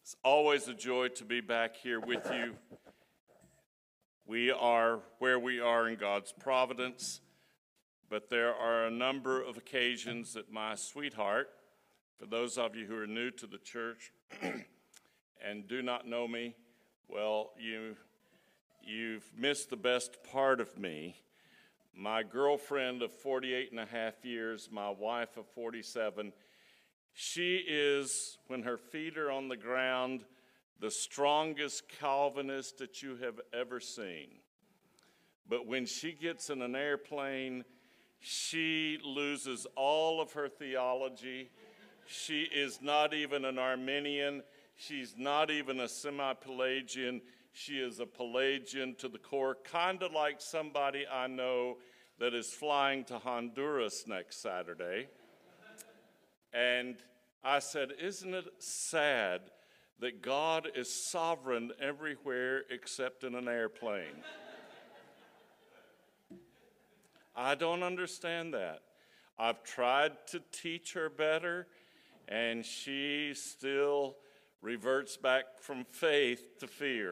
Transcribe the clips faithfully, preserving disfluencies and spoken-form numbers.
It's always a joy to be back here with you. We are where we are in God's providence, but there are a number of occasions that my sweetheart, for those of you who are new to the church and do not know me, well, you, you've missed the best part of me. My girlfriend of forty-eight and a half years, my wife of forty-seven, she is, when her feet are on the ground, the strongest Calvinist that you have ever seen. But when she gets in an airplane, she loses all of her theology. She is not even an Arminian. She's not even a semi-Pelagian. She is a Pelagian to the core, kind of like somebody I know that is flying to Honduras next Saturday. And I said, isn't it sad that God is sovereign everywhere except in an airplane? I don't understand that. I've tried to teach her better, and she still reverts back from faith to fear.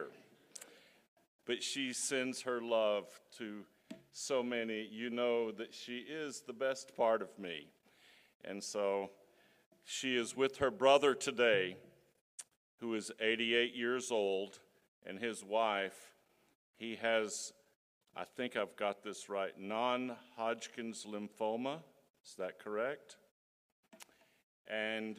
But she sends her love to so many. You know that she is the best part of me. And so she is with her brother today, who is eighty-eight years old, and his wife. He has, I think I've got this right, non-Hodgkin's lymphoma. Is that correct? And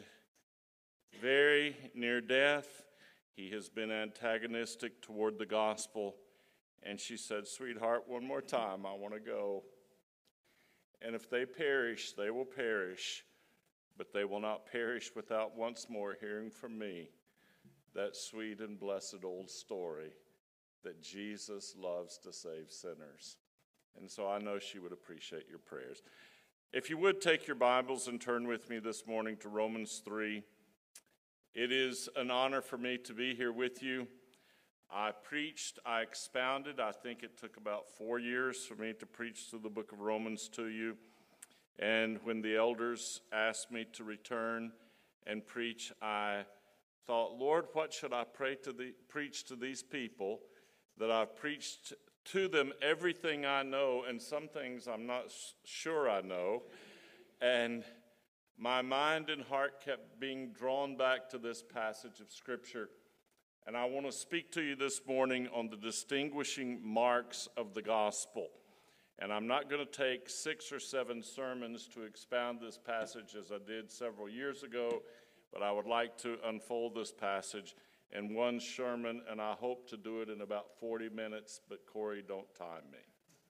very near death. He has been antagonistic toward the gospel. And she said, sweetheart, one more time, I want to go. And if they perish, they will perish. But they will not perish without once more hearing from me that sweet and blessed old story that Jesus loves to save sinners. And so I know she would appreciate your prayers. If you would take your Bibles and turn with me this morning to Romans three. It is an honor for me to be here with you. I preached, I expounded. I think it took about four years for me to preach through the book of Romans to you. And when the elders asked me to return and preach, I thought, Lord, what should I pray to the, preach to these people that I've preached to them everything I know, and some things I'm not sure I know. And my mind and heart kept being drawn back to this passage of Scripture. And I want to speak to you this morning on the distinguishing marks of the gospel. And I'm not going to take six or seven sermons to expound this passage as I did several years ago, but I would like to unfold this passage in one sermon, and I hope to do it in about forty minutes, but Corey, don't time me.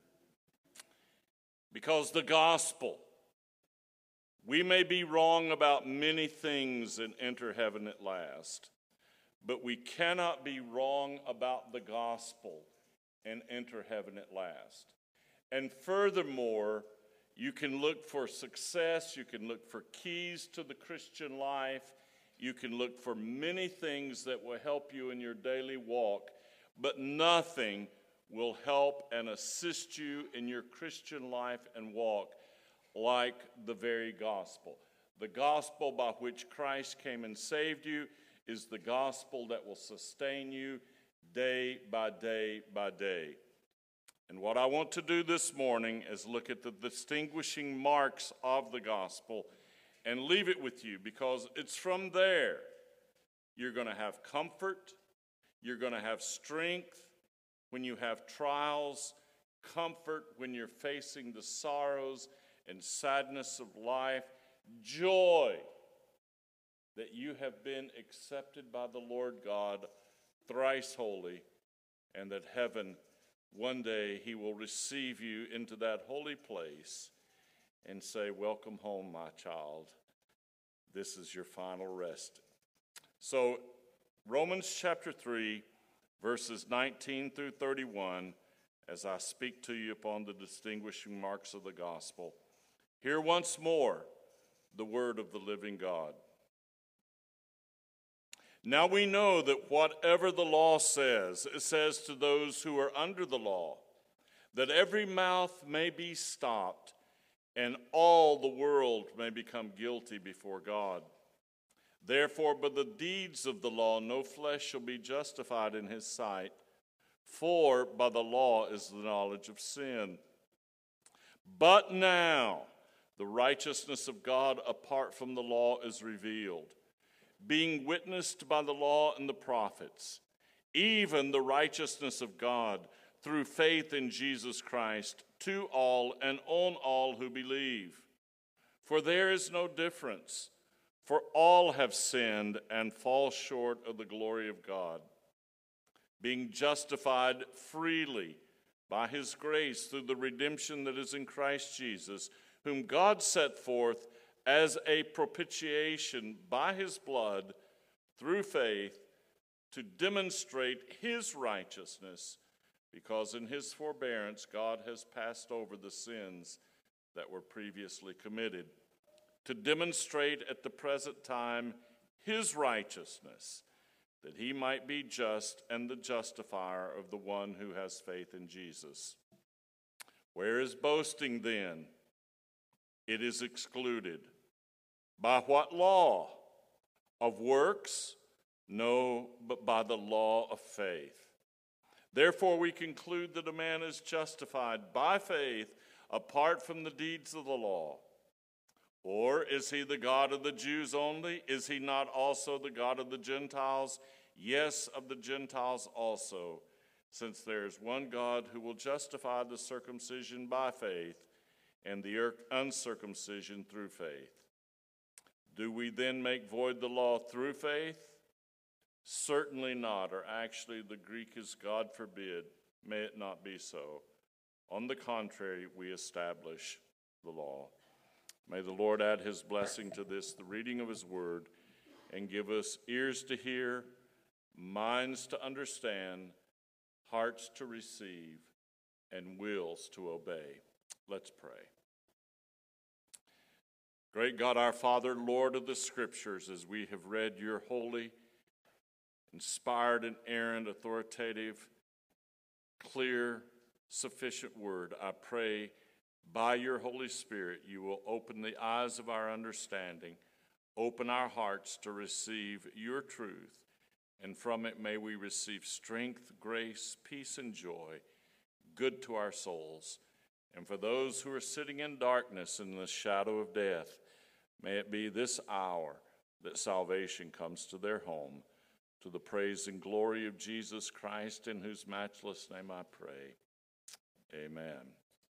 Because the gospel, we may be wrong about many things and enter heaven at last, but we cannot be wrong about the gospel and enter heaven at last. And furthermore, you can look for success, you can look for keys to the Christian life, you can look for many things that will help you in your daily walk, but nothing will help and assist you in your Christian life and walk like the very gospel. The gospel by which Christ came and saved you is the gospel that will sustain you day by day by day. And what I want to do this morning is look at the distinguishing marks of the gospel and leave it with you, because it's from there you're going to have comfort, you're going to have strength when you have trials, comfort when you're facing the sorrows and sadness of life, joy that you have been accepted by the Lord God, thrice holy, and that heaven, one day, he will receive you into that holy place and say, welcome home, my child. This is your final rest. So, Romans chapter three, verses nineteen through thirty-one, as I speak to you upon the distinguishing marks of the gospel. Hear once more the word of the living God. Now we know that whatever the law says, it says to those who are under the law, that every mouth may be stopped and all the world may become guilty before God. Therefore, by the deeds of the law, no flesh shall be justified in his sight, for by the law is the knowledge of sin. But now the righteousness of God apart from the law is revealed, being witnessed by the law and the prophets, even the righteousness of God through faith in Jesus Christ to all and on all who believe. For there is no difference, for all have sinned and fall short of the glory of God, being justified freely by his grace through the redemption that is in Christ Jesus, whom God set forth as a propitiation by his blood through faith to demonstrate his righteousness, because in his forbearance God has passed over the sins that were previously committed, to demonstrate at the present time his righteousness, that he might be just and the justifier of the one who has faith in Jesus. Where is boasting then? It is excluded. By what law? Of works? No, but by the law of faith. Therefore we conclude that a man is justified by faith apart from the deeds of the law. Or is he the God of the Jews only? Is he not also the God of the Gentiles? Yes, of the Gentiles also, since there is one God who will justify the circumcision by faith and the uncircumcision through faith. Do we then make void the law through faith? Certainly not, or actually the Greek is God forbid. May it not be so. On the contrary, we establish the law. May the Lord add his blessing to this, the reading of his word, and give us ears to hear, minds to understand, hearts to receive, and wills to obey. Let's pray. Great God, our Father, Lord of the Scriptures, as we have read your holy, inspired, inerrant, authoritative, clear, sufficient word, I pray by your Holy Spirit you will open the eyes of our understanding, open our hearts to receive your truth, and from it may we receive strength, grace, peace, and joy, good to our souls. And for those who are sitting in darkness in the shadow of death, may it be this hour that salvation comes to their home, to the praise and glory of Jesus Christ, in whose matchless name I pray. Amen.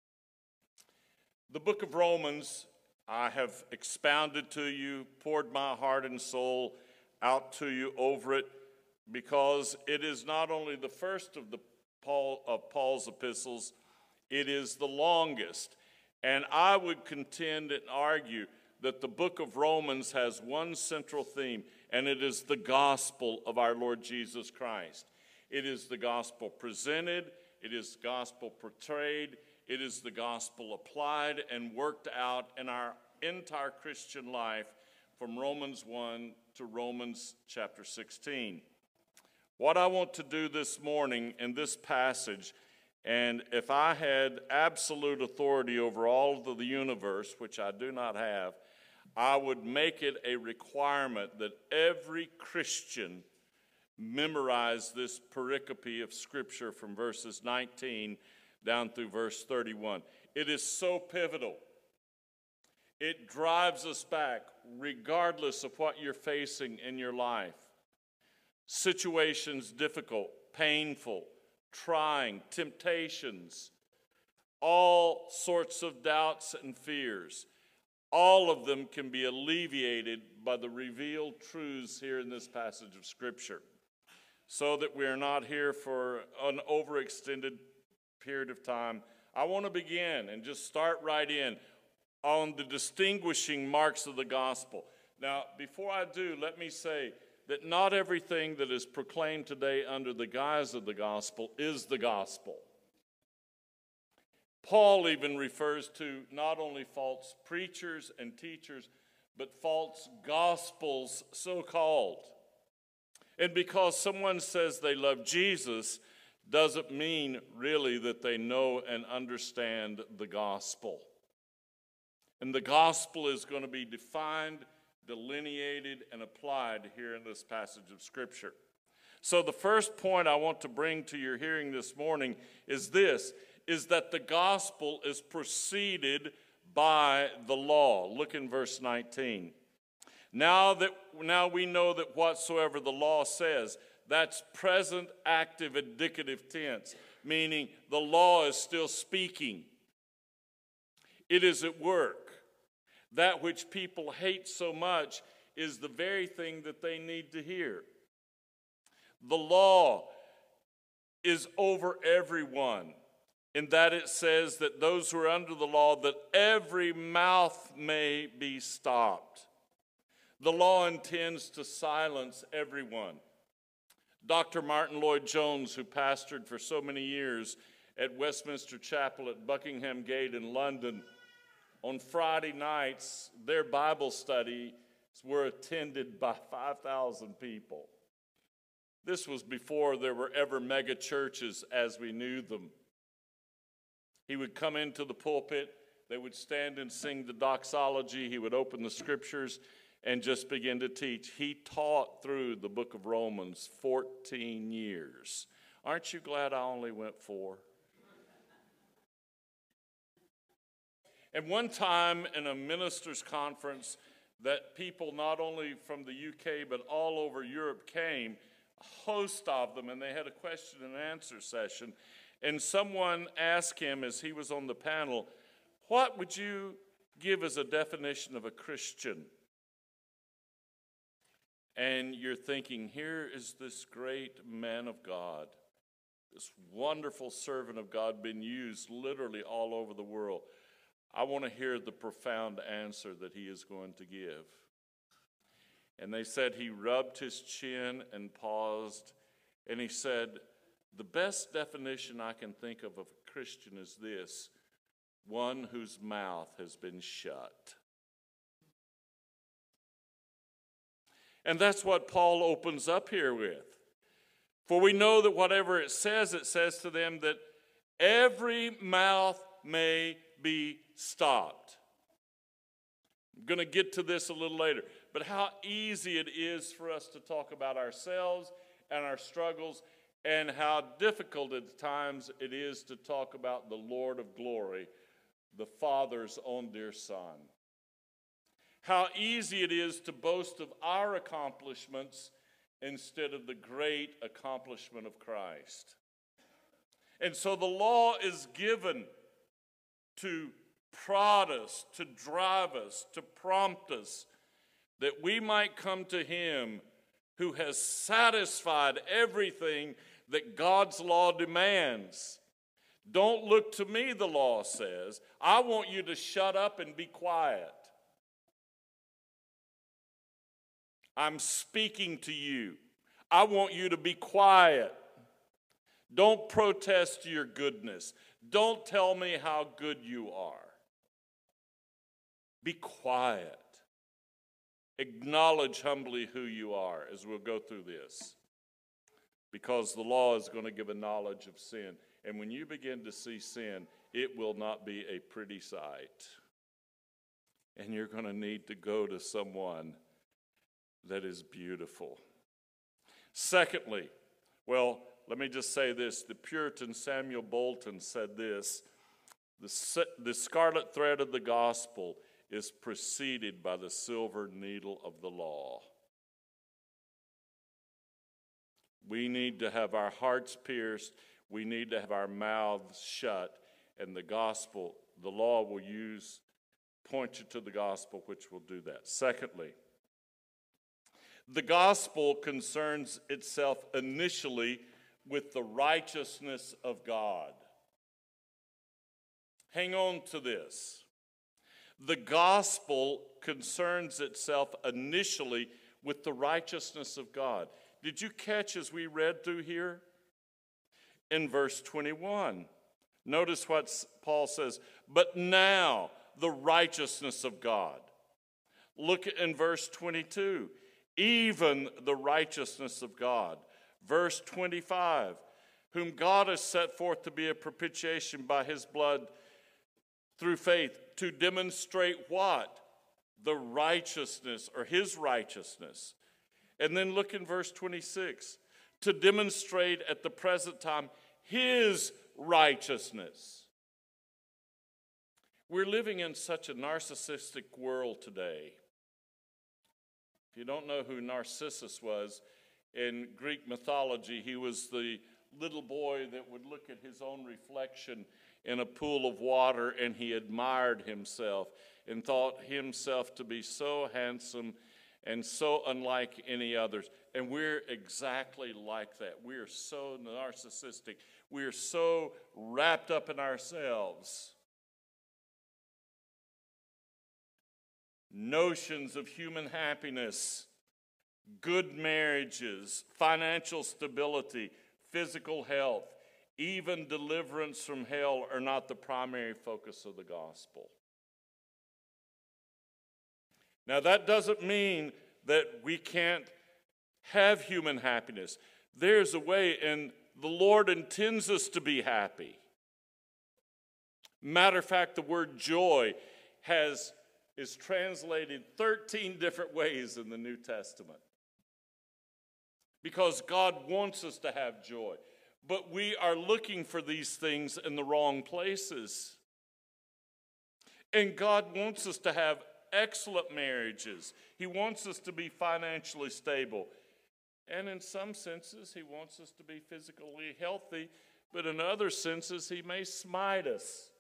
The book of Romans, I have expounded to you, poured my heart and soul out to you over it, because it is not only the first of the Paul of Paul's epistles, it is the longest. And I would contend and argue that the book of Romans has one central theme, and it is the gospel of our Lord Jesus Christ. It is the gospel presented, it is the gospel portrayed, it is the gospel applied and worked out in our entire Christian life from Romans one to Romans chapter sixteen. What I want to do this morning in this passage, and if I had absolute authority over all of the universe, which I do not have, I would make it a requirement that every Christian memorize this pericope of Scripture from verses nineteen down through verse thirty-one. It is so pivotal. It drives us back regardless of what you're facing in your life. Situations difficult, painful, trying, temptations, all sorts of doubts and fears. All of them can be alleviated by the revealed truths here in this passage of Scripture, so that we are not here for an overextended period of time. I want to begin and just start right in on the distinguishing marks of the gospel. Now, before I do, let me say that not everything that is proclaimed today under the guise of the gospel is the gospel. Paul even refers to not only false preachers and teachers, but false gospels, so-called. And because someone says they love Jesus, doesn't mean really that they know and understand the gospel. And the gospel is going to be defined, delineated and applied here in this passage of Scripture. So the first point I want to bring to your hearing this morning is this, is that the gospel is preceded by the law. Look in verse nineteen. Now that now we know that whatsoever the law says, that's present active indicative tense, meaning the law is still speaking. It is at work. That which people hate so much is the very thing that they need to hear. The law is over everyone, in that it says that those who are under the law, that every mouth may be stopped. The law intends to silence everyone. Doctor Martin Lloyd-Jones, who pastored for so many years at Westminster Chapel at Buckingham Gate in London, on Friday nights, their Bible studies were attended by five thousand people. This was before there were ever mega churches as we knew them. He would come into the pulpit, they would stand and sing the doxology, he would open the scriptures and just begin to teach. He taught through the book of Romans fourteen years. Aren't you glad I only went four? And one time in a ministers' conference that people not only from the U K but all over Europe came, a host of them, and they had a question and answer session. And someone asked him as he was on the panel, what would you give as a definition of a Christian? And you're thinking, here is this great man of God, this wonderful servant of God being used literally all over the world. I want to hear the profound answer that he is going to give. And they said he rubbed his chin and paused, and he said, the best definition I can think of of a Christian is this, one whose mouth has been shut. And that's what Paul opens up here with. For we know that whatever it says, it says to them that every mouth may be stopped. I'm going to get to this a little later. But how easy it is for us to talk about ourselves and our struggles, and how difficult at times it is to talk about the Lord of glory, the Father's own dear Son. How easy it is to boast of our accomplishments instead of the great accomplishment of Christ. And so the law is given to prod us, to drive us, to prompt us, that we might come to him who has satisfied everything that God's law demands. Don't look to me, the law says. I want you to shut up and be quiet. I'm speaking to you. I want you to be quiet. Don't protest your goodness. Don't tell me how good you are. Be quiet. Acknowledge humbly who you are as we'll go through this. Because the law is going to give a knowledge of sin. And when you begin to see sin, it will not be a pretty sight. And you're going to need to go to someone that is beautiful. Secondly, well, let me just say this. The Puritan Samuel Bolton said this, the, the scarlet thread of the gospel is preceded by the silver needle of the law. We need to have our hearts pierced. We need to have our mouths shut. And the gospel, the law will use, point you to the gospel, which will do that. Secondly, the gospel concerns itself initially with the righteousness of God. Hang on to this. The gospel concerns itself initially with the righteousness of God. Did you catch as we read through here? In verse twenty-one, notice what Paul says, but now the righteousness of God. Look in verse twenty-two, even the righteousness of God. Verse twenty-five, whom God has set forth to be a propitiation by his blood through faith, to demonstrate what? the righteousness or his righteousness. And then look in verse twenty-six, to demonstrate at the present time his righteousness. We're living in such a narcissistic world today. If you don't know who Narcissus was, in Greek mythology, he was the little boy that would look at his own reflection in a pool of water, and he admired himself and thought himself to be so handsome and so unlike any others. And we're exactly like that. We are so narcissistic. We are so wrapped up in ourselves. Notions of human happiness, good marriages, financial stability, physical health, even deliverance from hell are not the primary focus of the gospel. Now, that doesn't mean that we can't have human happiness. There's a way, and the Lord intends us to be happy. Matter of fact, the word joy has is translated thirteen different ways in the New Testament. Because God wants us to have joy. But we are looking for these things in the wrong places. And God wants us to have excellent marriages. He wants us to be financially stable. And in some senses, he wants us to be physically healthy. But in other senses, he may smite us.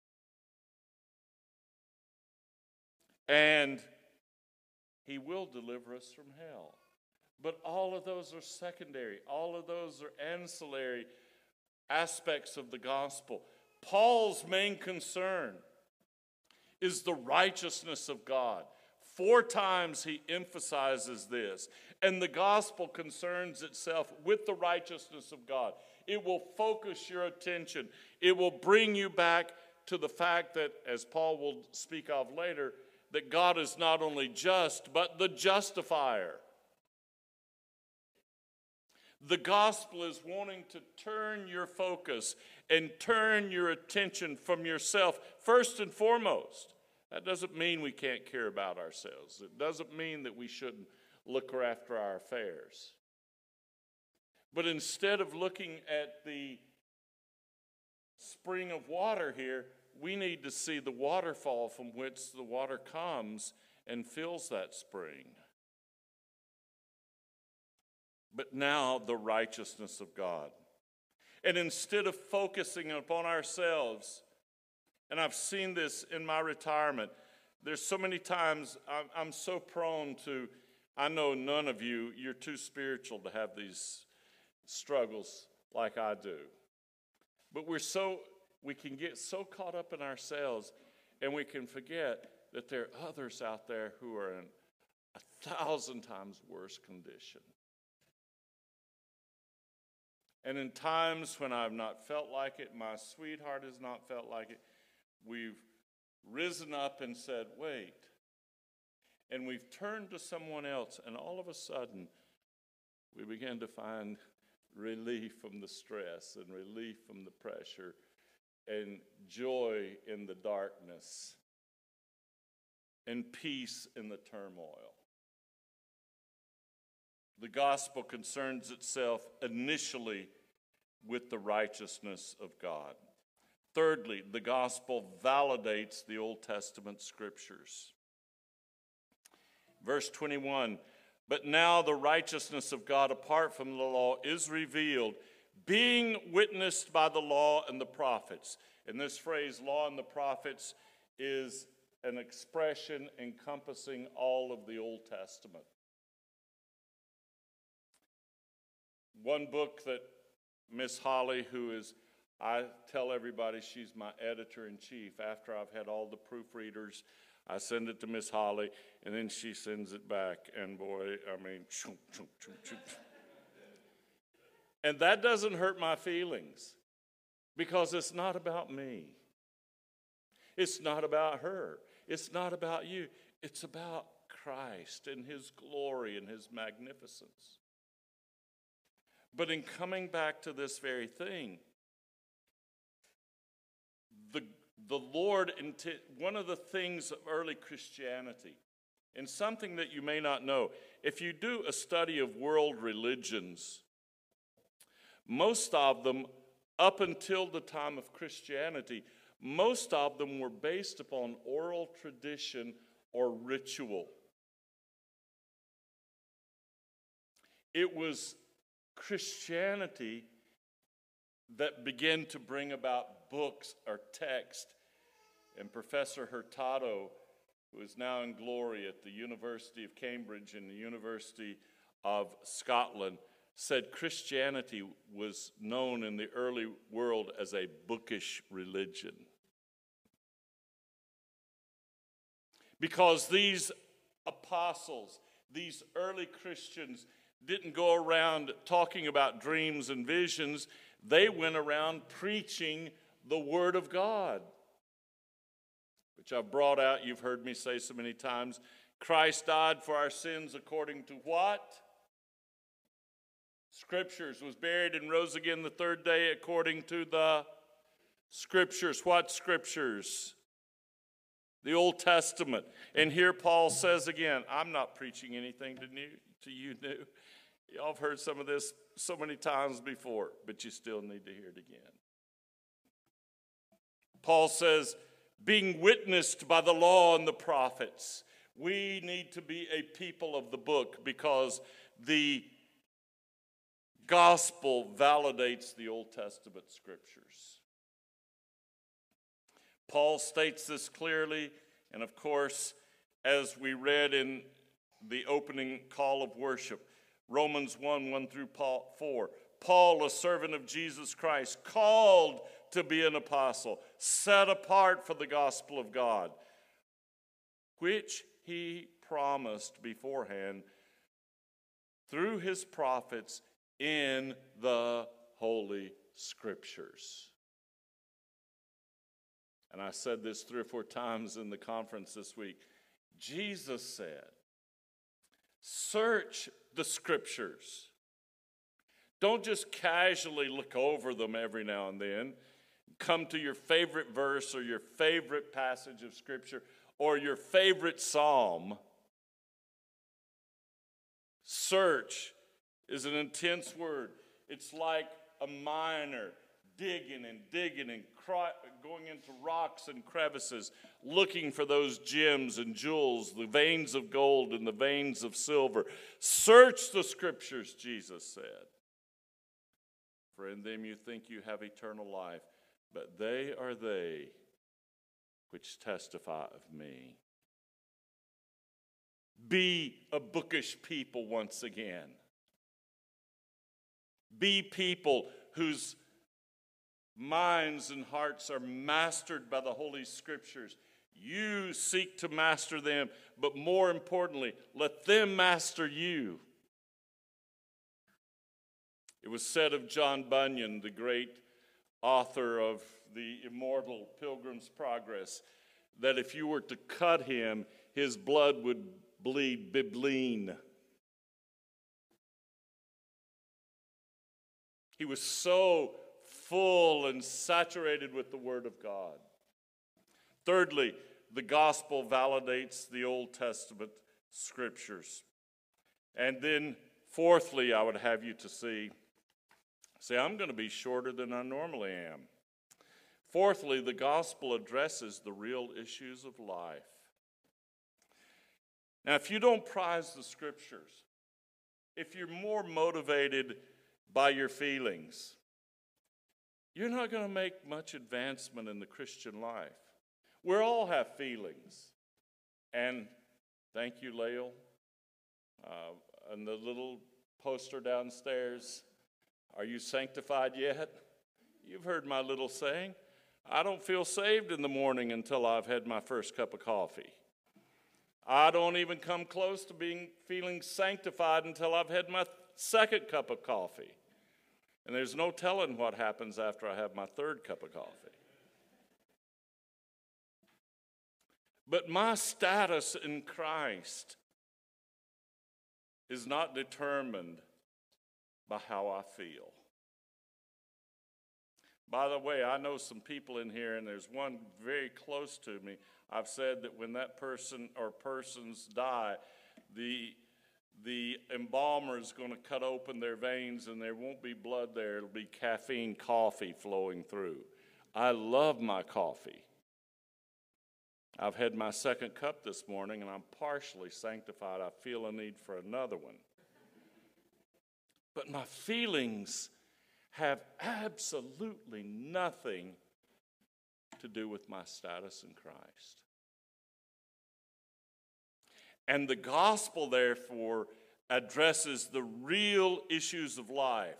And he will deliver us from hell. But all of those are secondary. All of those are ancillary aspects of the gospel. Paul's main concern is the righteousness of God. Four times he emphasizes this. And the gospel concerns itself with the righteousness of God. It will focus your attention. It will bring you back to the fact that, as Paul will speak of later, that God is not only just, but the justifier. The gospel is wanting to turn your focus and turn your attention from yourself first and foremost. That doesn't mean we can't care about ourselves. It doesn't mean that we shouldn't look after our affairs. But instead of looking at the spring of water here, we need to see the waterfall from which the water comes and fills that spring. But now the righteousness of God. And instead of focusing upon ourselves, and I've seen this in my retirement, there's so many times I'm, I'm so prone to, I know none of you, you're too spiritual to have these struggles like I do. But we're so, we can get so caught up in ourselves, and we can forget that there are others out there who are in a thousand times worse condition. And in times when I've not felt like it, my sweetheart has not felt like it, we've risen up and said, wait. And we've turned to someone else, and all of a sudden, we begin to find relief from the stress and relief from the pressure and joy in the darkness and peace in the turmoil. The gospel concerns itself initially with the righteousness of God. Thirdly, the gospel validates the Old Testament scriptures. Verse twenty-one, but now the righteousness of God apart from the law is revealed, being witnessed by the law and the prophets. And this phrase, law and the prophets, is an expression encompassing all of the Old Testament. One book that Miss Holly, who is, I tell everybody she's my editor-in-chief. After I've had all the proofreaders, I send it to Miss Holly, and then she sends it back. And boy, I mean, choom, choom, choom, choom. And that doesn't hurt my feelings, because it's not about me. It's not about her. It's not about you. It's about Christ and his glory and his magnificence. But in coming back to this very thing, the, the Lord, one of the things of early Christianity And something that you may not know, if you do a study of world religions, most of them, up until the time of Christianity, most of them were based upon oral tradition or ritual. It was Christianity that began to bring about books or text. And Professor Hurtado, who is now in glory at the University of Cambridge and the University of Scotland, said Christianity was known in the early world as a bookish religion. Because these apostles, these early Christians, didn't go around talking about dreams and visions. They went around preaching the Word of God, which I've brought out. You've heard me say so many times. Christ died for our sins according to what? Scriptures. Was buried and rose again the third day according to the Scriptures. What Scriptures? The Old Testament. And here Paul says again, I'm not preaching anything to, new, to you new. Y'all have heard some of this so many times before, but you still need to hear it again. Paul says, being witnessed by the law and the prophets. We need to be a people of the book because the gospel validates the Old Testament scriptures. Paul states this clearly, and of course, as we read in the opening call of worship, Romans one, one through four, Paul, a servant of Jesus Christ, called to be an apostle, set apart for the gospel of God, which he promised beforehand through his prophets in the Holy Scriptures. And I said this three or four times in the conference this week. Jesus said, search the Scriptures. Don't just casually look over them every now and then. Come to your favorite verse or your favorite passage of Scripture or your favorite psalm. Search is an intense word. It's like a miner digging and digging and cry, going into rocks and crevices, looking for those gems and jewels, the veins of gold and the veins of silver. Search the Scriptures, Jesus said. For in them you think you have eternal life, but they are they which testify of me. Be a bookish people once again. Be people whose minds and hearts are mastered by the Holy Scriptures. You seek to master them, but more importantly, let them master you. It was said of John Bunyan, the great author of the immortal Pilgrim's Progress, that if you were to cut him, his blood would bleed bibline. He was so full and saturated with the Word of God. Thirdly, the gospel validates the Old Testament scriptures. And then fourthly, I would have you to see, see, I'm going to be shorter than I normally am. Fourthly, the gospel addresses the real issues of life. Now, if you don't prize the scriptures, if you're more motivated by your feelings, you're not going to make much advancement in the Christian life. We all have feelings. And thank you, Lael. Uh, and the little poster downstairs, are you sanctified yet? You've heard my little saying. I don't feel saved in the morning until I've had my first cup of coffee. I don't even come close to being feeling sanctified until I've had my second cup of coffee. And there's no telling what happens after I have my third cup of coffee. But my status in Christ is not determined by how I feel. By the way, I know some people in here, and there's one very close to me. I've said that when that person or persons die, the the embalmer is going to cut open their veins, and there won't be blood there. It'll be caffeine coffee flowing through. I love my coffee. I've had my second cup this morning, and I'm partially sanctified. I feel a need for another one. But my feelings have absolutely nothing to do with my status in Christ. And the gospel, therefore, addresses the real issues of life.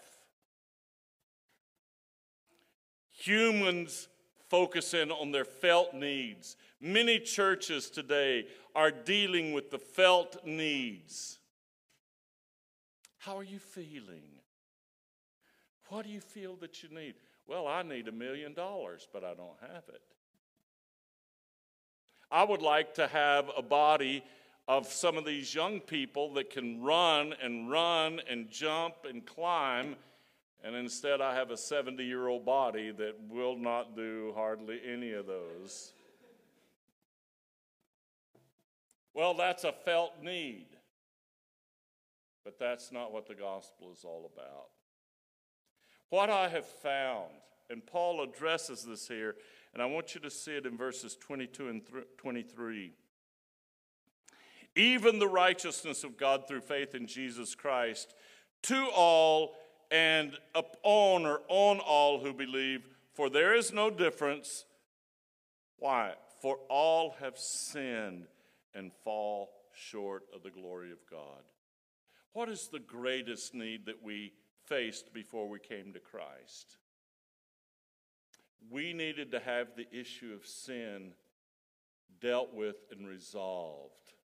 Humans focus in on their felt needs. Many churches today are dealing with the felt needs. How are you feeling? What do you feel that you need? Well, I need a million dollars, but I don't have it. I would like to have a body of some of these young people that can run and run and jump and climb, and instead I have a seventy-year-old body that will not do hardly any of those. Well, that's a felt need, but that's not what the gospel is all about. What I have found, and Paul addresses this here, and I want you to see it in verses twenty-two and twenty-three. Even the righteousness of God through faith in Jesus Christ, to all and upon or on all who believe, for there is no difference. Why? For all have sinned and fall short of the glory of God. What is the greatest need that we faced before we came to Christ? We needed to have the issue of sin dealt with and resolved.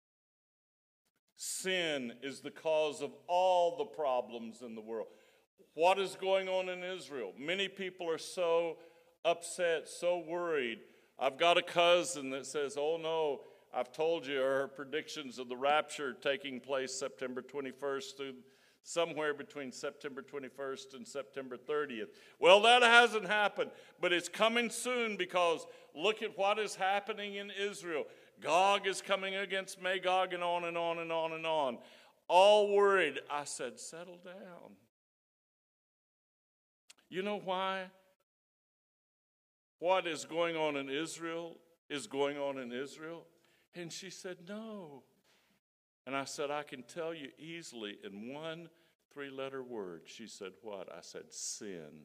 Sin is the cause of all the problems in the world. What is going on in Israel? Many people are so upset, so worried. I've got a cousin that says, oh no, I've told you her predictions of the rapture taking place September twenty-first through somewhere between September twenty-first and September thirtieth. Well, that hasn't happened, but it's coming soon because look at what is happening in Israel. Gog is coming against Magog and on and on and on and on. All worried. I said, settle down. You know why? What is going on in Israel is going on in Israel. And she said, no. And I said, I can tell you easily in one three-letter word. She said, what? I said, sin.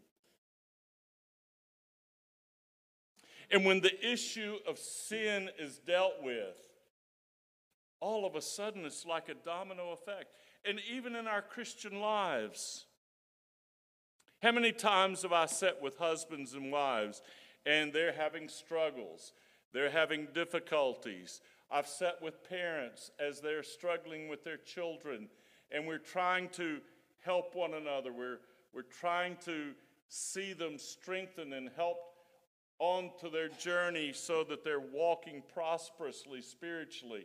And when the issue of sin is dealt with, all of a sudden it's like a domino effect. And even in our Christian lives, how many times have I sat with husbands and wives and they're having struggles, they're having difficulties. I've sat with parents as they're struggling with their children, and we're trying to help one another. We're, we're trying to see them strengthen and help on to their journey so that they're walking prosperously spiritually.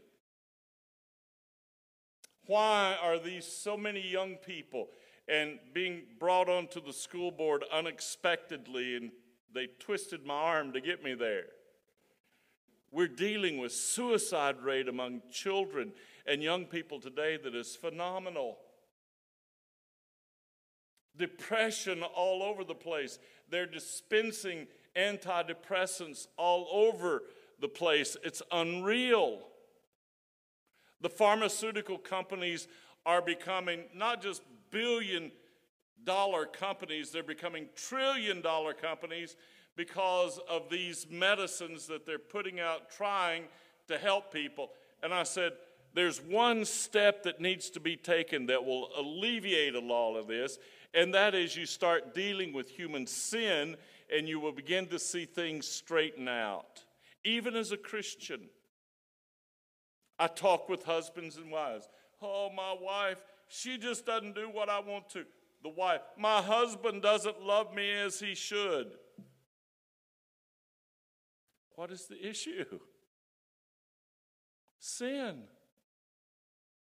Why are these so many young people and being brought onto the school board unexpectedly, and they twisted my arm to get me there? We're dealing with suicide rate among children and young people today that is phenomenal. Depression all over the place. They're dispensing antidepressants all over the place. It's unreal. The pharmaceutical companies are becoming not just billion dollar companies, they're becoming trillion dollar companies because of these medicines that they're putting out trying to help people. And I said, there's one step that needs to be taken that will alleviate a lot of this, and that is you start dealing with human sin and you will begin to see things straighten out. Even as a Christian, I talk with husbands and wives. Oh, my wife, she just doesn't do what I want to. The wife, my husband doesn't love me as he should. What is the issue? Sin.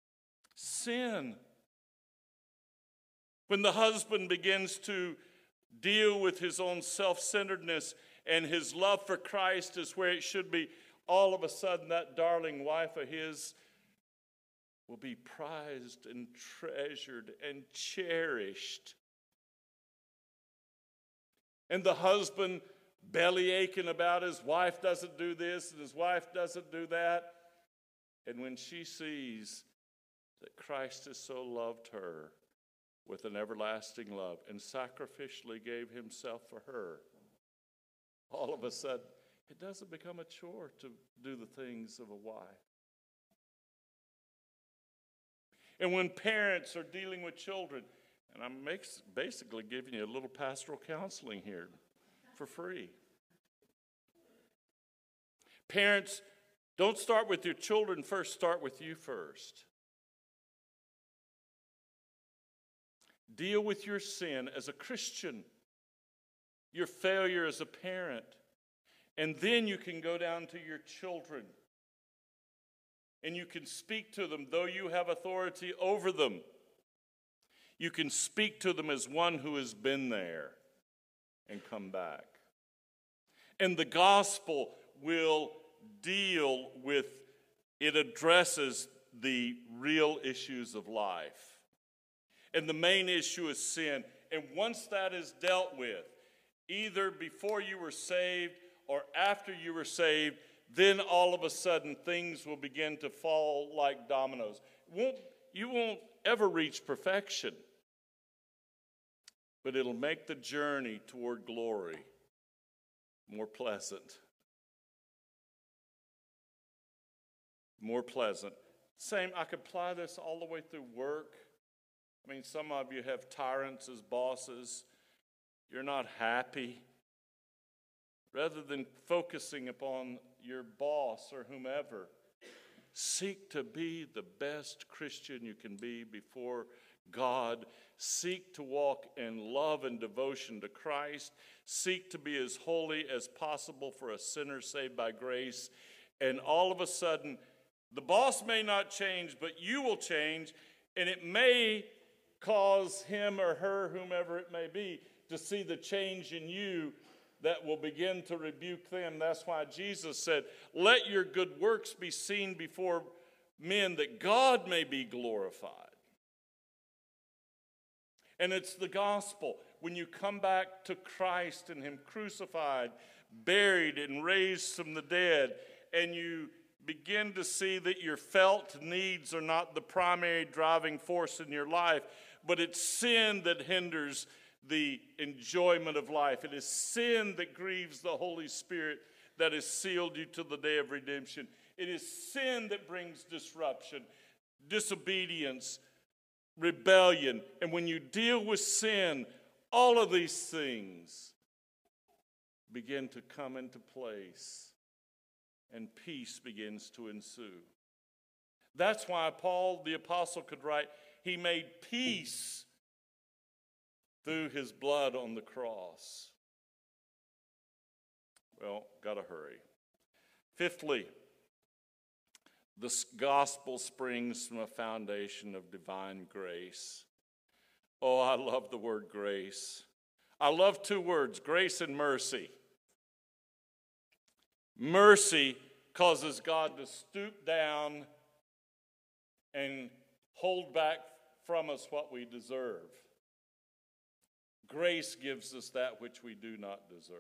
Sin. When the husband begins to deal with his own self-centeredness, and his love for Christ is where it should be, all of a sudden that darling wife of his will be prized and treasured and cherished. And the husband belly aching about his wife doesn't do this and his wife doesn't do that. And when she sees that Christ has so loved her with an everlasting love and sacrificially gave himself for her, all of a sudden, it doesn't become a chore to do the things of a wife. And when parents are dealing with children, and I'm basically giving you a little pastoral counseling here for free. Parents, don't start with your children first, start with you first. Deal with your sin as a Christian, your failure as a parent, and then you can go down to your children and you can speak to them, though you have authority over them. You can speak to them as one who has been there and come back. And the gospel will deal with, it addresses the real issues of life. And the main issue is sin. And once that is dealt with, either before you were saved or after you were saved, then all of a sudden things will begin to fall like dominoes. Won't, you won't ever reach perfection, but it'll make the journey toward glory more pleasant. More pleasant. Same, I could apply this all the way through work. I mean, some of you have tyrants as bosses. You're not happy. Rather than focusing upon your boss or whomever, seek to be the best Christian you can be before God. Seek to walk in love and devotion to Christ. Seek to be as holy as possible for a sinner saved by grace. And all of a sudden, the boss may not change, but you will change, and it may cause him or her, whomever it may be, to see the change in you that will begin to rebuke them. That's why Jesus said, let your good works be seen before men, that God may be glorified. And it's the gospel. When you come back to Christ and him crucified, buried, and raised from the dead, and you begin to see that your felt needs are not the primary driving force in your life, but it's sin that hinders the enjoyment of life. It is sin that grieves the Holy Spirit that has sealed you to the day of redemption. It is sin that brings disruption, disobedience, rebellion. And when you deal with sin, all of these things begin to come into place, and peace begins to ensue. That's why Paul the apostle could write, he made peace through his blood on the cross. Well, gotta hurry. Fifthly, the gospel springs from a foundation of divine grace. Oh, I love the word grace. I love two words, grace and mercy. Mercy causes God to stoop down and hold back from us what we deserve. Grace gives us that which we do not deserve.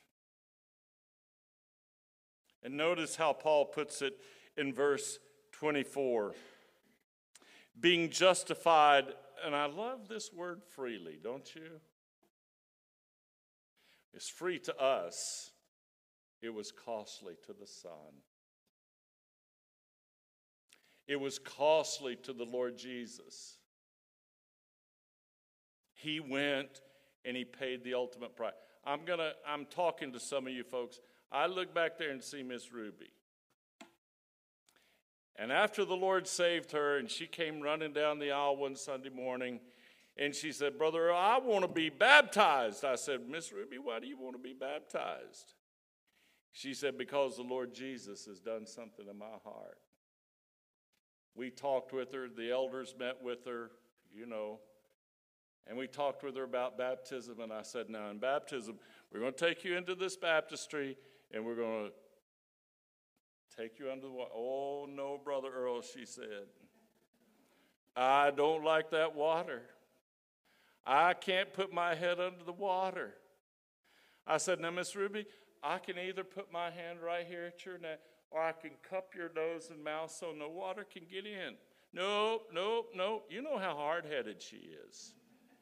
And notice how Paul puts it in verse twenty-four. Being justified, and I love this word freely, don't you? It's free to us. It was costly to the Son. It was costly to the Lord Jesus. He went and he paid the ultimate price. I'm gonna, I'm talking to some of you folks. I look back there and see Miss Ruby. And after the Lord saved her, and she came running down the aisle one Sunday morning, and she said, Brother, I want to be baptized. I said, Miss Ruby, why do you want to be baptized? She said, because the Lord Jesus has done something in my heart. We talked with her. The elders met with her, you know. And we talked with her about baptism, and I said, now in baptism, we're going to take you into this baptistry, and we're going to take you under the water. Oh, no, Brother Earl, she said. I don't like that water. I can't put my head under the water. I said, now, Miss Ruby, I can either put my hand right here at your neck, or I can cup your nose and mouth so no water can get in. Nope, nope, nope. You know how hard-headed she is.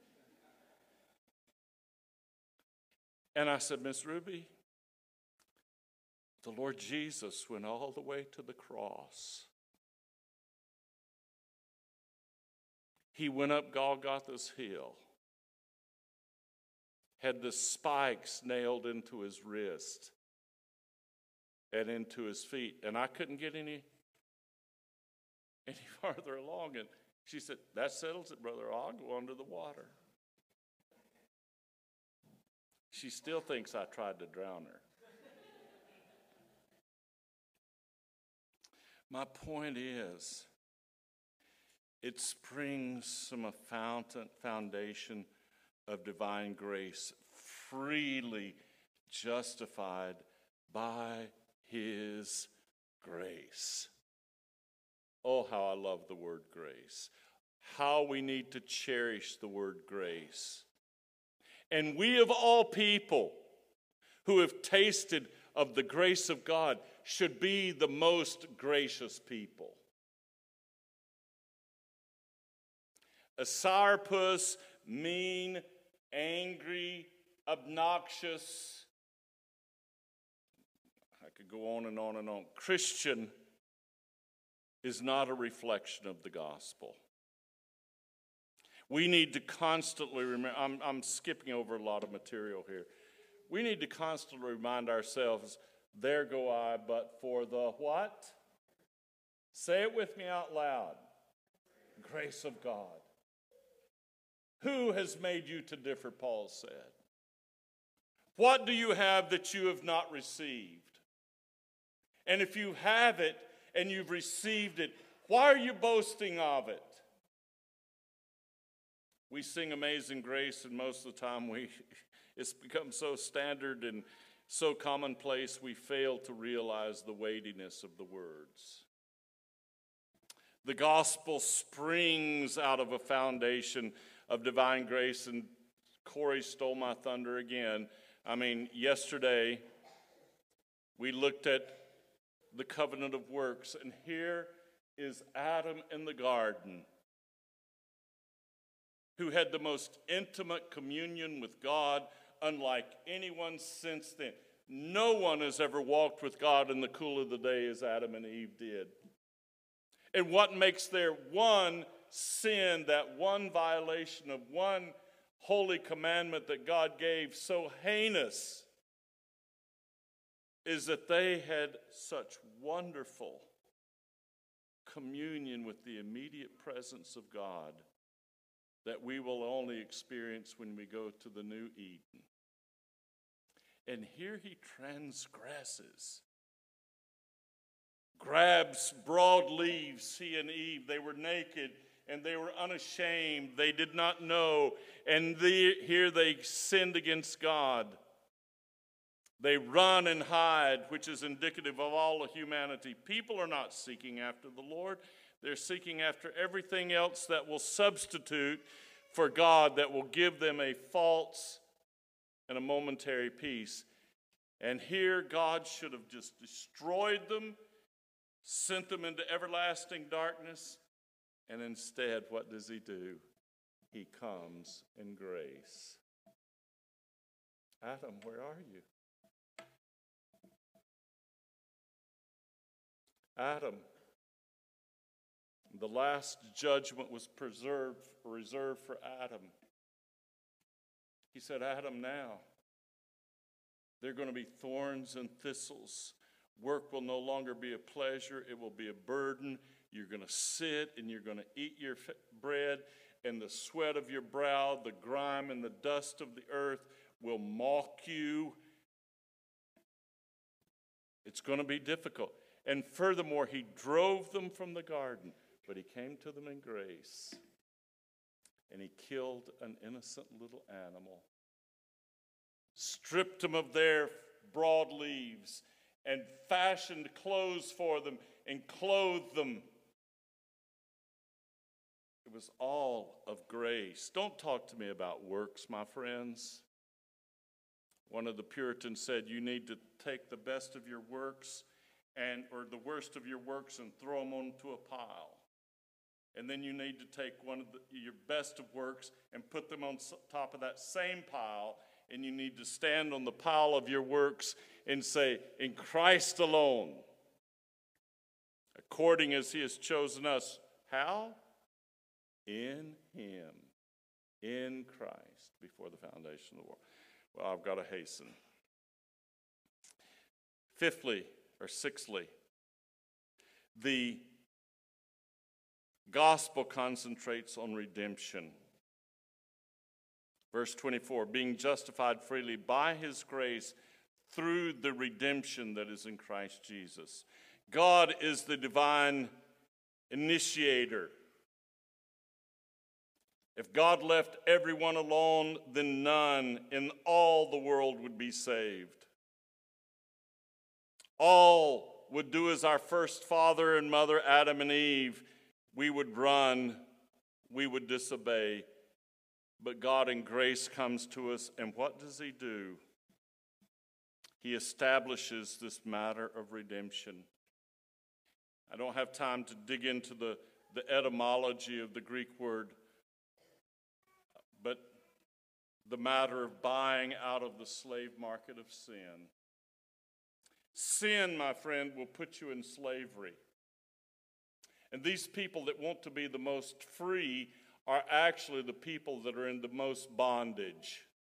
And I said, Miss Ruby, the Lord Jesus went all the way to the cross. He went up Golgotha's hill, had the spikes nailed into his wrist and into his feet. And I couldn't get any, any farther along. And she said, that settles it, brother. I'll go under the water. She still thinks I tried to drown her. My point is, it springs from a fountain, foundation of divine grace, freely justified by his grace. Oh, how I love the word grace. How we need to cherish the word grace. And we of all people who have tasted of the grace of God should be the most gracious people. A sourpuss, mean, angry, obnoxious, I could go on and on and on. Christian is not a reflection of the gospel. We need to constantly remember, I'm, I'm skipping over a lot of material here. We need to constantly remind ourselves, there go I, but for the what? Say it with me out loud. Grace of God. Who has made you to differ, Paul said. What do you have that you have not received? And if you have it and you've received it, why are you boasting of it? We sing Amazing Grace, and most of the time we it's become so standard and so commonplace we fail to realize the weightiness of the words. The gospel springs out of a foundation of divine grace, and Corey stole my thunder again. I mean, yesterday we looked at the covenant of works, and here is Adam in the garden, who had the most intimate communion with God unlike anyone since then. No one has ever walked with God in the cool of the day as Adam and Eve did. And what makes their one sin, that one violation of one holy commandment that God gave, so heinous, is that they had such wonderful communion with the immediate presence of God that we will only experience when we go to the new Eden. And here he transgresses, grabs broad leaves, he and Eve. They were naked and they were unashamed. They did not know. And the, here they sinned against God. They run and hide, which is indicative of all of humanity. People are not seeking after the Lord. They're seeking after everything else that will substitute for God, that will give them a false and a momentary peace. And here God should have just destroyed them, sent them into everlasting darkness. And instead, what does he do? He comes in grace. Adam, where are you? Adam, the last judgment was preserved, reserved for Adam. He said, Adam, now, there are going to be thorns and thistles. Work will no longer be a pleasure. It will be a burden. You're going to sit and you're going to eat your bread, and the sweat of your brow, the grime and the dust of the earth will mock you. It's going to be difficult. And furthermore, he drove them from the garden, but he came to them in grace. and he killed an innocent little animal, stripped them of their broad leaves, and fashioned clothes for them and clothed them. It was all of grace. Don't talk to me about works, my friends. One of the Puritans said you need to take the best of your works and or the worst of your works and throw them onto a pile. And then you need to take one of the, your best of works and put them on top of that same pile, and you need to stand on the pile of your works and say, in Christ alone, according as he has chosen us. How? In him, in Christ, before the foundation of the world. Well, I've got to hasten. Fifthly, or sixthly, the gospel concentrates on redemption. Verse twenty-four, being justified freely by his grace through the redemption that is in Christ Jesus. God is the divine initiator. If God left everyone alone, then none in all the world would be saved. All would do as our first father and mother, Adam and Eve. We would run, we would disobey. But God in grace comes to us, and what does he do? He establishes this matter of redemption. I don't have time to dig into the, the etymology of the Greek word, but the matter of buying out of the slave market of sin. Sin, my friend, will put you in slavery. And these people that want to be the most free are actually the people that are in the most bondage.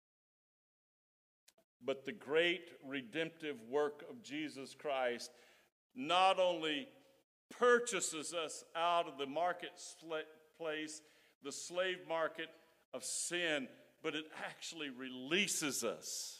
But the great redemptive work of Jesus Christ not only purchases us out of the marketplace, the slave market of sin, but it actually releases us.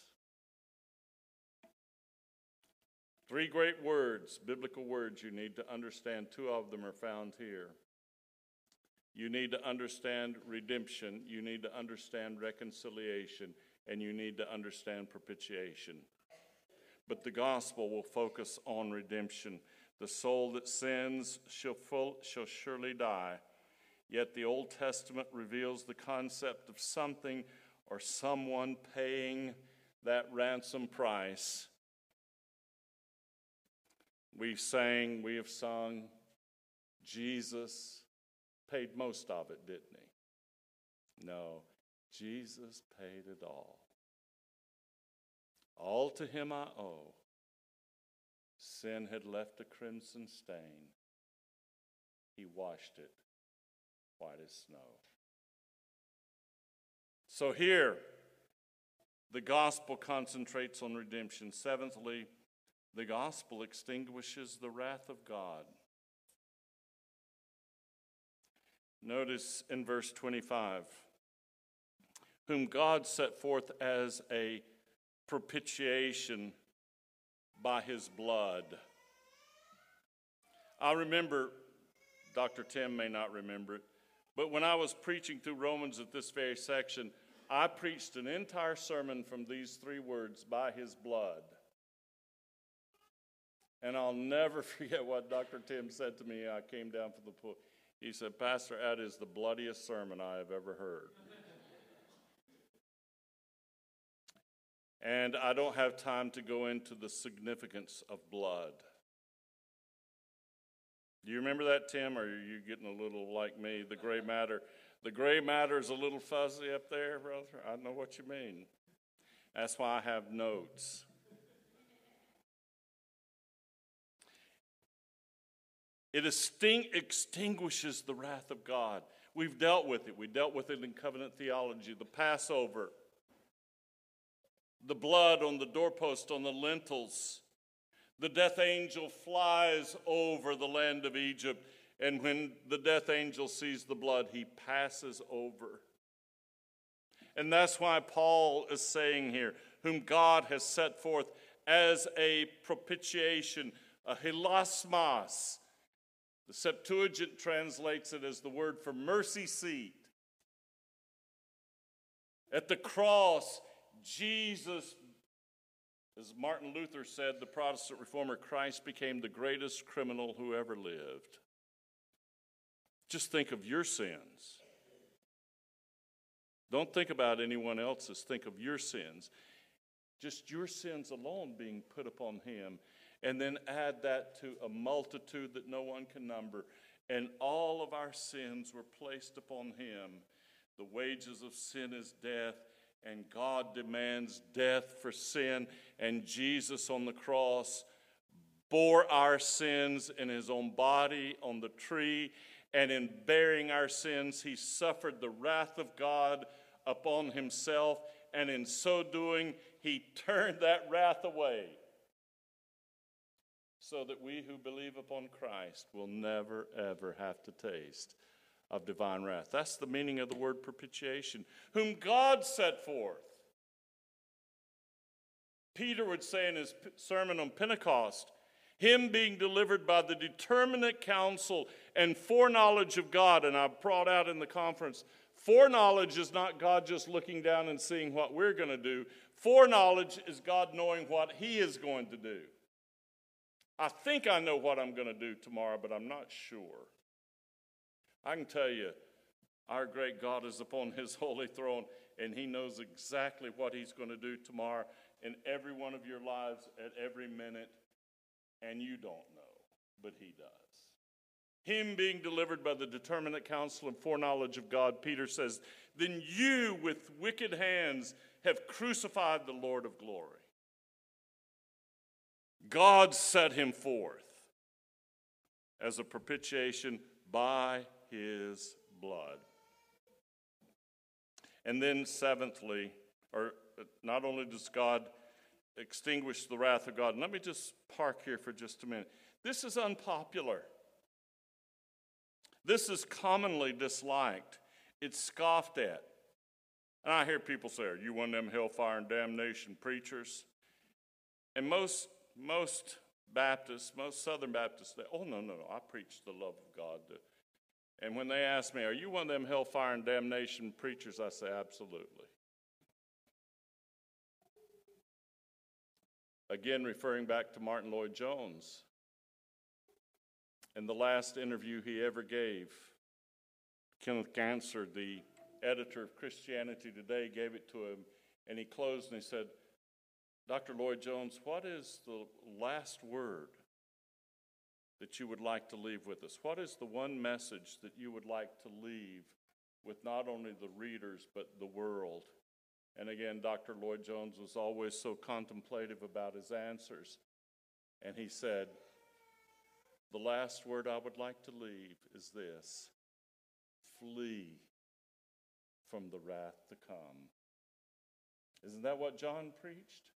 Three great words, biblical words you need to understand. Two of them are found here. You need to understand redemption, you need to understand reconciliation, and you need to understand propitiation. But the gospel will focus on redemption. The soul that sins shall, full, shall surely die. Yet the Old Testament reveals the concept of something or someone paying that ransom price. We sang, we have sung, Jesus paid most of it, didn't he? No, Jesus paid it all. All to him I owe. Sin had left a crimson stain. He washed it white as snow. So here, the gospel concentrates on redemption. Seventhly, the gospel extinguishes the wrath of God. Notice in verse twenty-five, whom God set forth as a propitiation by his blood. I remember, Doctor Tim may not remember it, but when I was preaching through Romans at this very section, I preached an entire sermon from these three words, by his blood. And I'll never forget what Doctor Tim said to me. I came down from the pool. He said, Pastor, that is the bloodiest sermon I have ever heard. And I don't have time to go into the significance of blood. Do you remember that, Tim, or are you getting a little like me? The gray matter. The gray matter is a little fuzzy up there, brother. I know what you mean. That's why I have notes. It extinguishes the wrath of God. We've dealt with it. We dealt with it in covenant theology. The Passover, the blood on the doorpost, on the lintels. The death angel flies over the land of Egypt, and when the death angel sees the blood, he passes over. And that's why Paul is saying here, whom God has set forth as a propitiation, a hilasmos. The Septuagint translates it as the word for mercy seat. At the cross, Jesus, as Martin Luther said, the Protestant reformer, Christ became the greatest criminal who ever lived. Just think of your sins. Don't think about anyone else's. Think of your sins. Just your sins alone being put upon him. And then add that to a multitude that no one can number. And all of our sins were placed upon him. The wages of sin is death, and God demands death for sin. And Jesus on the cross bore our sins in his own body on the tree. And in bearing our sins, he suffered the wrath of God upon himself. And in so doing, he turned that wrath away, so that we who believe upon Christ will never, ever have to taste of divine wrath. That's the meaning of the word propitiation, whom God set forth. Peter would say in his sermon on Pentecost, him being delivered by the determinate counsel and foreknowledge of God. And I brought out in the conference, foreknowledge is not God just looking down and seeing what we're going to do. Foreknowledge is God knowing what he is going to do. I think I know what I'm going to do tomorrow, but I'm not sure. I can tell you, our great God is upon his holy throne, and he knows exactly what he's going to do tomorrow in every one of your lives at every minute, and you don't know, but he does. Him being delivered by the determinate counsel and foreknowledge of God, Peter says, then you with wicked hands have crucified the Lord of glory. God set him forth as a propitiation by his blood. And then seventhly, or not only does God extinguish the wrath of God, and let me just park here for just a minute. This is unpopular. This is commonly disliked. It's scoffed at. And I hear people say, are you one of them hellfire and damnation preachers? And most Most Baptists, most Southern Baptists, say, oh, no, no, no, I preach the love of God. And when they ask me, are you one of them hellfire and damnation preachers, I say, absolutely. Again, referring back to Martin Lloyd-Jones, in the last interview he ever gave, Kenneth Ganser, the editor of Christianity Today, gave it to him, and he closed and he said, Doctor Lloyd-Jones, what is the last word that you would like to leave with us? What is the one message that you would like to leave with not only the readers but the world? And again, Doctor Lloyd-Jones was always so contemplative about his answers. And he said, the last word I would like to leave is this: flee from the wrath to come. Isn't that what John preached?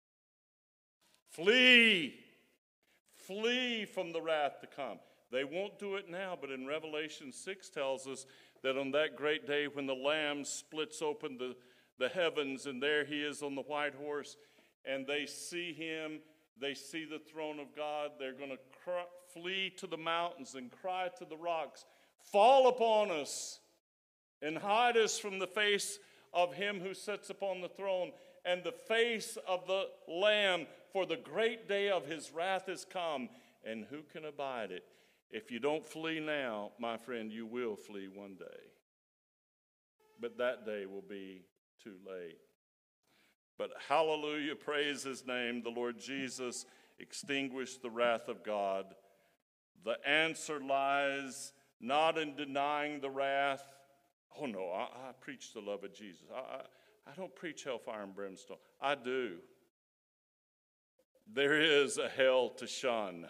Flee. Flee from the wrath to come. They won't do it now, but in Revelation six tells us that on that great day when the Lamb splits open the, the heavens, and there he is on the white horse, and they see him, they see the throne of God, they're going to cry, flee to the mountains and cry to the rocks, fall upon us and hide us from the face of him who sits upon the throne and the face of the Lamb, for the great day of his wrath is come, and who can abide it? If you don't flee now, my friend, you will flee one day. But that day will be too late. But hallelujah, praise his name, the Lord Jesus extinguished the wrath of God. The answer lies not in denying the wrath. Oh no, I, I preach the love of Jesus. I, I, I don't preach hellfire and brimstone. I do. There is a hell to shun.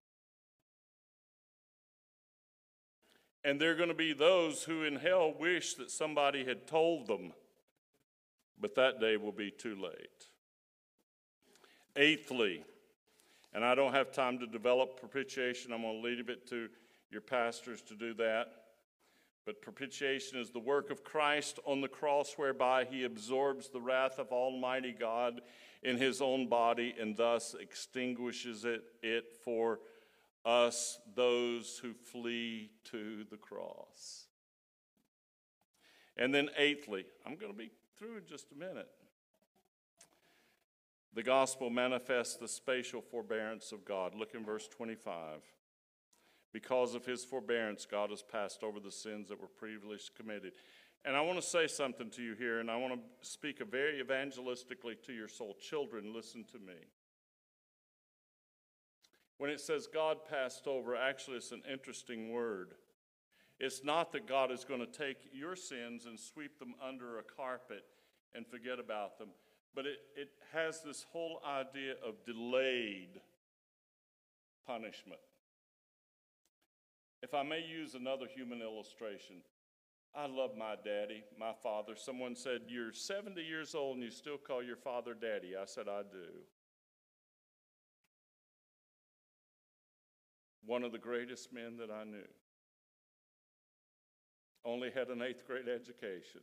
And there are going to be those who in hell wish that somebody had told them. But that day will be too late. Eighthly, and I don't have time to develop propitiation. I'm going to leave it to your pastors to do that. But propitiation is the work of Christ on the cross whereby he absorbs the wrath of Almighty God in his own body and thus extinguishes it, it for us, those who flee to the cross. And then eighthly, I'm going to be through in just a minute. The gospel manifests the spatial forbearance of God. Look in verse twenty-five. Because of his forbearance, God has passed over the sins that were previously committed. And I want to say something to you here, and I want to speak very evangelistically to your soul. Children, listen to me. When it says God passed over, actually it's an interesting word. It's not that God is going to take your sins and sweep them under a carpet and forget about them, but it, it has this whole idea of delayed punishment. If I may use another human illustration, I love my daddy, my father. Someone said, "You're seventy years old and you still call your father daddy." I said, "I do." One of the greatest men that I knew. Only had an eighth grade education.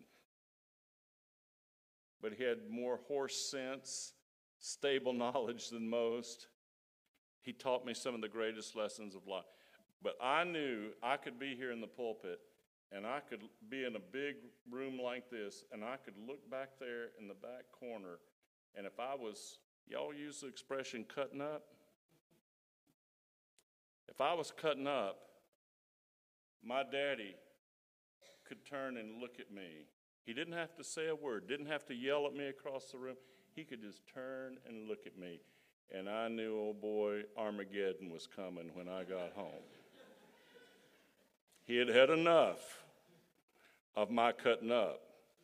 But he had more horse sense, stable knowledge than most. He taught me some of the greatest lessons of life. But I knew I could be here in the pulpit, and I could be in a big room like this, and I could look back there in the back corner, and if I was, y'all use the expression cutting up? If I was cutting up, my daddy could turn and look at me. He didn't have to say a word, didn't have to yell at me across the room. He could just turn and look at me. And I knew, oh boy, Armageddon was coming when I got home. He had had enough of my cutting up.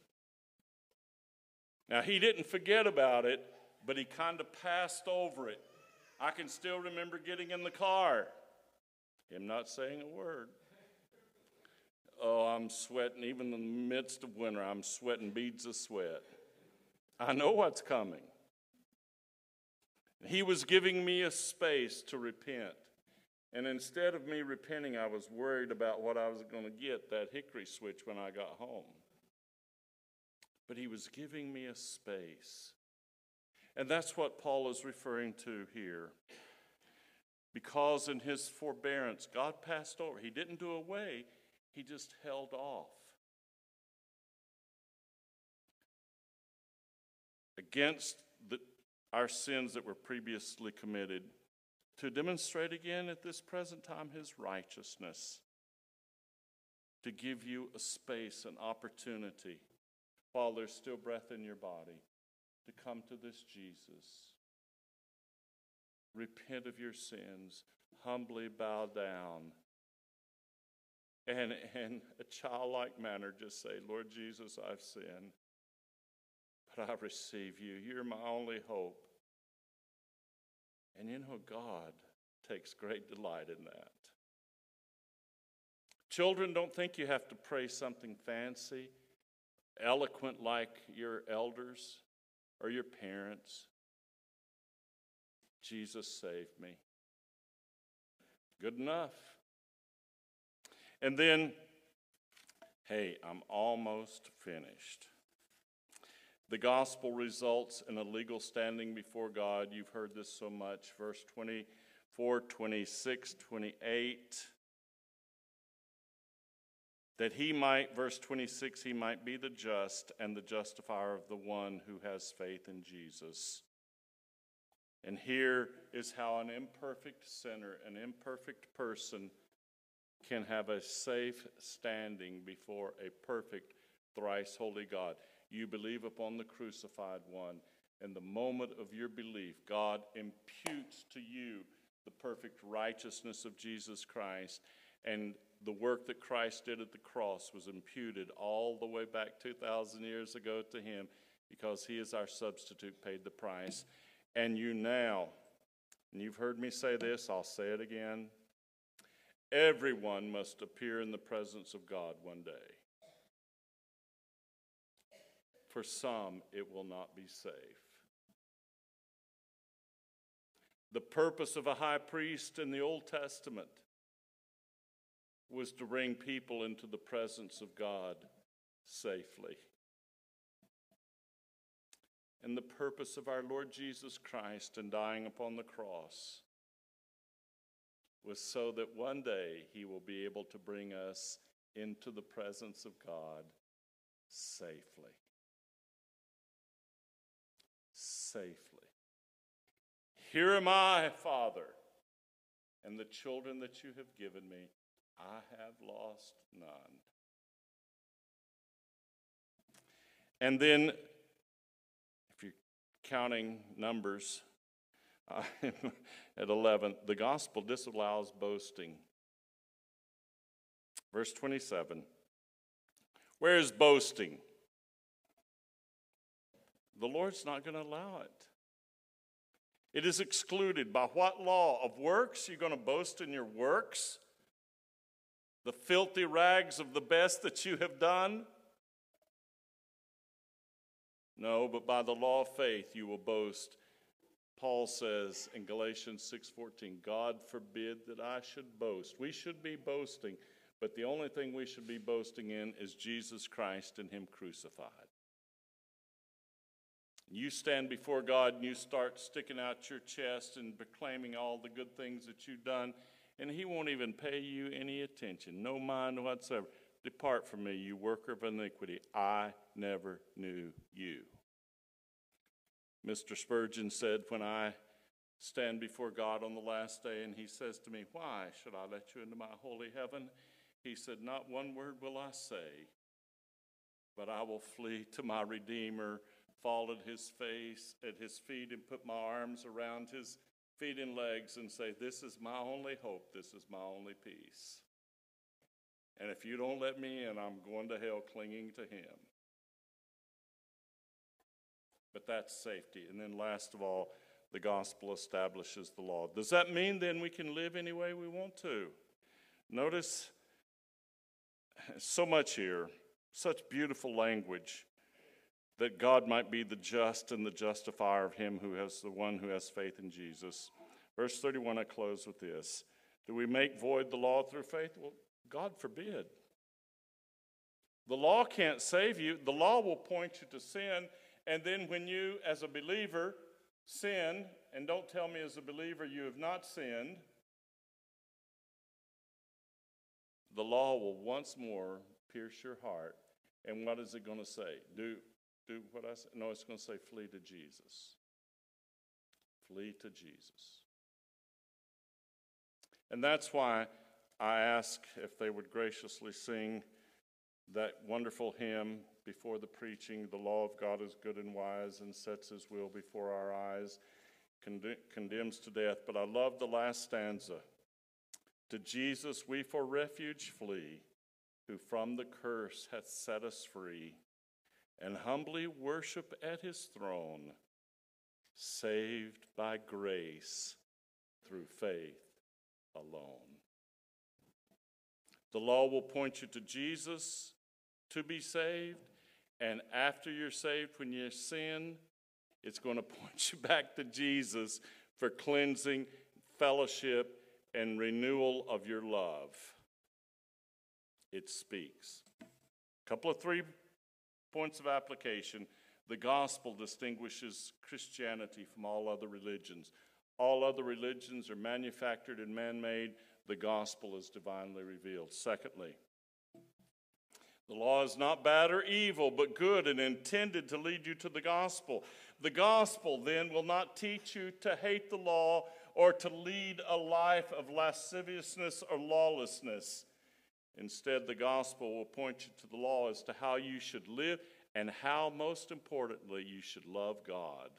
Now, he didn't forget about it, but he kind of passed over it. I can still remember getting in the car, him not saying a word. Oh, I'm sweating. Even in the midst of winter, I'm sweating beads of sweat. I know what's coming. He was giving me a space to repent. And instead of me repenting, I was worried about what I was going to get, that hickory switch, when I got home. But he was giving me a space. And that's what Paul is referring to here. Because in his forbearance, God passed over. He didn't do away. He just held off. Against the, our sins that were previously committed, to demonstrate again at this present time his righteousness, to give you a space, an opportunity, while there's still breath in your body, to come to this Jesus. Repent of your sins, humbly bow down, and in a childlike manner just say, "Lord Jesus, I've sinned, but I receive you. You're my only hope." And you know, God takes great delight in that. Children, don't think you have to pray something fancy, eloquent like your elders or your parents. Jesus saved me. Good enough. And then, hey, I'm almost finished. The gospel results in a legal standing before God. You've heard this so much. Verse twenty-four, twenty-six, twenty-eight. That he might, verse twenty-six, he might be the just and the justifier of the one who has faith in Jesus. And here is how an imperfect sinner, an imperfect person, can have a safe standing before a perfect, thrice holy God. You believe upon the crucified one. In the moment of your belief, God imputes to you the perfect righteousness of Jesus Christ. And the work that Christ did at the cross was imputed all the way back two thousand years ago to him, because he is our substitute, paid the price. And you now, and you've heard me say this, I'll say it again, everyone must appear in the presence of God one day. For some, it will not be safe. The purpose of a high priest in the Old Testament was to bring people into the presence of God safely. And the purpose of our Lord Jesus Christ in dying upon the cross was so that one day he will be able to bring us into the presence of God safely. safely. Here am I, Father, and the children that you have given me, I have lost none. And then, if you're counting numbers, uh, at eleven, the gospel disallows boasting. Verse twenty-seven, where is boasting? The Lord's not going to allow it. It is excluded. By what law? Of works? You're going to boast in your works? The filthy rags of the best that you have done? No, but by the law of faith you will boast. Paul says in Galatians six fourteen, God forbid that I should boast. We should be boasting, but the only thing we should be boasting in is Jesus Christ and him crucified. You stand before God and you start sticking out your chest and proclaiming all the good things that you've done, and he won't even pay you any attention, no mind whatsoever. Depart from me, you worker of iniquity. I never knew you. Mister Spurgeon said, when I stand before God on the last day and he says to me, why should I let you into my holy heaven? He said, not one word will I say, but I will flee to my Redeemer, fall at his face, at his feet, and put my arms around his feet and legs and say, this is my only hope, this is my only peace. And if you don't let me in, I'm going to hell clinging to him. But that's safety. And then last of all, the gospel establishes the law. Does that mean then we can live any way we want to? Notice so much here, such beautiful language, that God might be the just and the justifier of him who has the one who has faith in Jesus. Verse thirty-one, I close with this. Do we make void the law through faith? Well, God forbid. The law can't save you. The law will point you to sin, and then when you, as a believer, sin, and don't tell me as a believer you have not sinned, the law will once more pierce your heart. And what is it going to say? Do Do what I said? No, it's going to say flee to Jesus. Flee to Jesus. And that's why I ask if they would graciously sing that wonderful hymn before the preaching, the law of God is good and wise and sets his will before our eyes, conde- condemns to death. But I love the last stanza. To Jesus we for refuge flee, who from the curse hath set us free, and humbly worship at his throne, saved by grace through faith alone. The law will point you to Jesus to be saved, and after you're saved, when you sin, it's going to point you back to Jesus for cleansing, fellowship, and renewal of your love. It speaks. A couple of three points of application. The gospel distinguishes Christianity from all other religions. All other religions are manufactured and man-made. The gospel is divinely revealed. Secondly, the law is not bad or evil, but good and intended to lead you to the gospel. The gospel, then, will not teach you to hate the law or to lead a life of lasciviousness or lawlessness. Instead, the gospel will point you to the law as to how you should live and how, most importantly, you should love God.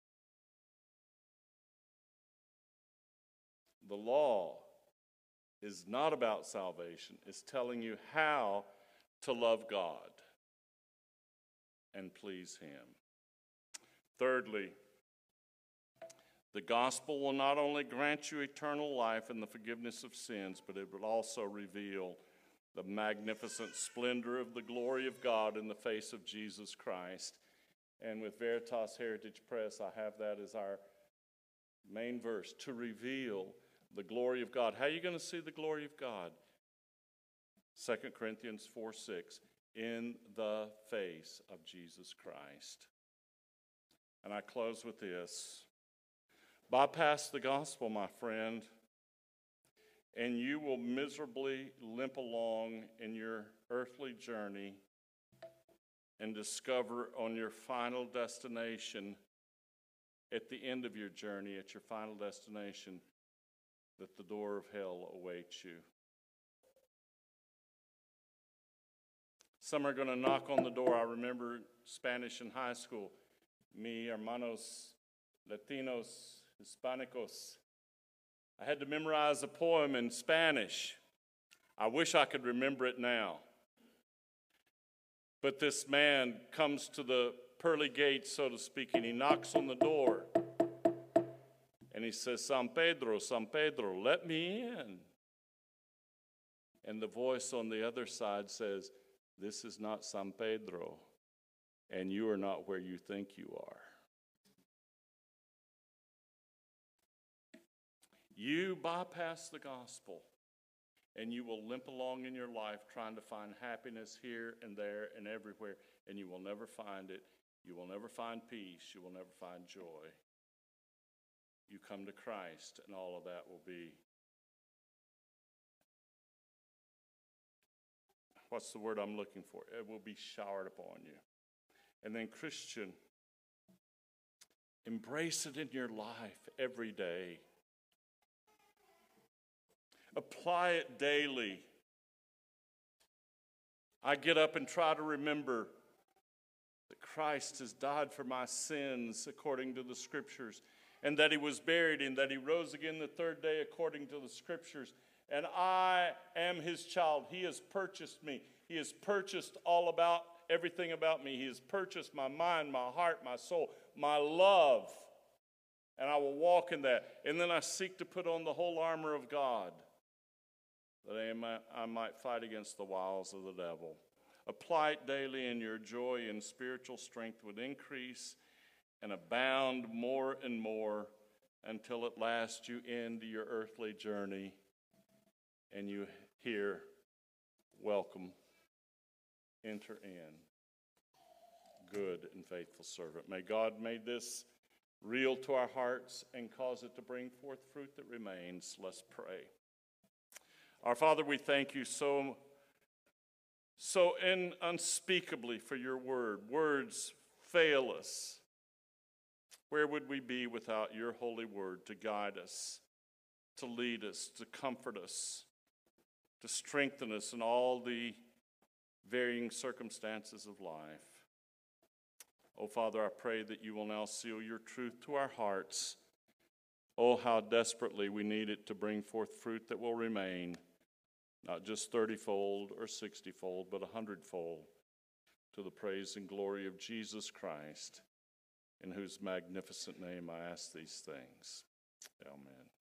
The law is not about salvation. It's telling you how to love God and please him. Thirdly, the gospel will not only grant you eternal life and the forgiveness of sins, but it will also reveal the magnificent splendor of the glory of God in the face of Jesus Christ. And with Veritas Heritage Press, I have that as our main verse, to reveal the glory of God. How are you going to see the glory of God? Second Corinthians four six, in the face of Jesus Christ. And I close with this. Bypass the gospel, my friend, and you will miserably limp along in your earthly journey and discover on your final destination at the end of your journey, at your final destination, that the door of hell awaits you. Some are going to knock on the door. I remember Spanish in high school. Mi hermanos Latinos, Hispanicos. I had to memorize a poem in Spanish. I wish I could remember it now. But this man comes to the pearly gates, so to speak, and he knocks on the door. And he says, San Pedro, San Pedro, let me in. And the voice on the other side says, this is not San Pedro, and you are not where you think you are. You bypass the gospel, and you will limp along in your life trying to find happiness here and there and everywhere, and you will never find it. You will never find peace. You will never find joy. You come to Christ, and all of that will be, what's the word I'm looking for? It will be showered upon you. And then, Christian, embrace it in your life every day. Apply it daily. I get up and try to remember that Christ has died for my sins according to the Scriptures, and that he was buried, and that he rose again the third day according to the Scriptures. And I am his child. He has purchased me. He has purchased all about, everything about me. He has purchased my mind, my heart, my soul, my love. And I will walk in that. And then I seek to put on the whole armor of God, that I might, I might fight against the wiles of the devil. Apply it daily, and your joy and spiritual strength would increase and abound more and more until at last you end your earthly journey and you hear, welcome, enter in, good and faithful servant. May God make this real to our hearts and cause it to bring forth fruit that remains. Let's pray. Our Father, we thank you so, so in unspeakably for your word. Words fail us. Where would we be without your holy word to guide us, to lead us, to comfort us, to strengthen us in all the varying circumstances of life? Oh, Father, I pray that you will now seal your truth to our hearts. Oh, how desperately we need it to bring forth fruit that will remain, not just thirty-fold or sixty-fold, but a hundredfold, to the praise and glory of Jesus Christ, in whose magnificent name I ask these things. Amen.